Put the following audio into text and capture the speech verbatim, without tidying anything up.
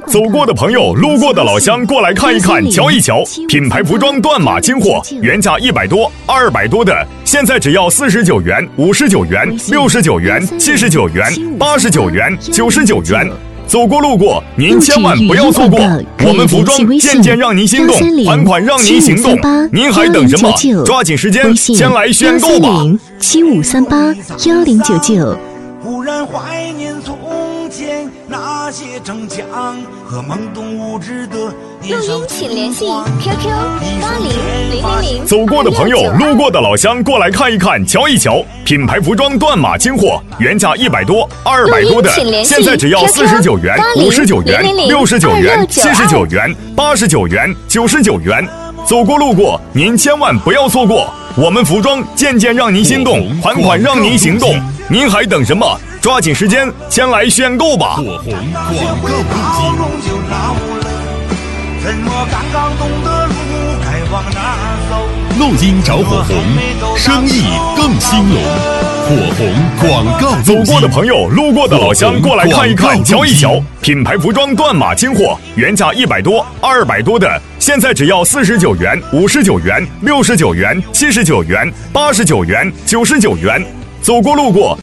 走过的朋友，路过的老乡，过来看一看，瞧一瞧。品牌服装断码进货，原价一百多、二百多的，现在只要四十九元、五十九元、六十九元、七十九元、八十九元、九十九元。走过路过，您千万不要错过！我们服装件件让您心动，款款让您行动。您还等什么？抓紧时间，先来选购吧！ 七五三八幺零九九。 忽然怀念从前那些逞强和懵懂无知的年少。 录音请联系 Q Q 八零零零零。 走过的朋友，路过的老乡，过来看一看，瞧一瞧。品牌服装断码进货，原价一百多、二百多的，现在只要四十九元、五十九元、六十九元、七十九元、八十九元、九十九元。走过路过，您千万不要错过！我们服装件件让您心动，款款让您行动。您还等什么？抓紧时间，先来选购吧！ 火红广告路径。 怎么刚刚懂得路该往哪儿走？ 录音找火红，生意更兴隆。火红广告走过的朋友，路过的老乡，过来看一看，瞧一瞧。品牌服装断码进货，原价一百多、二百多的，现在只要四十九元、五十九元、六十九元、七十九元、八十九元、九十九元。走过路过。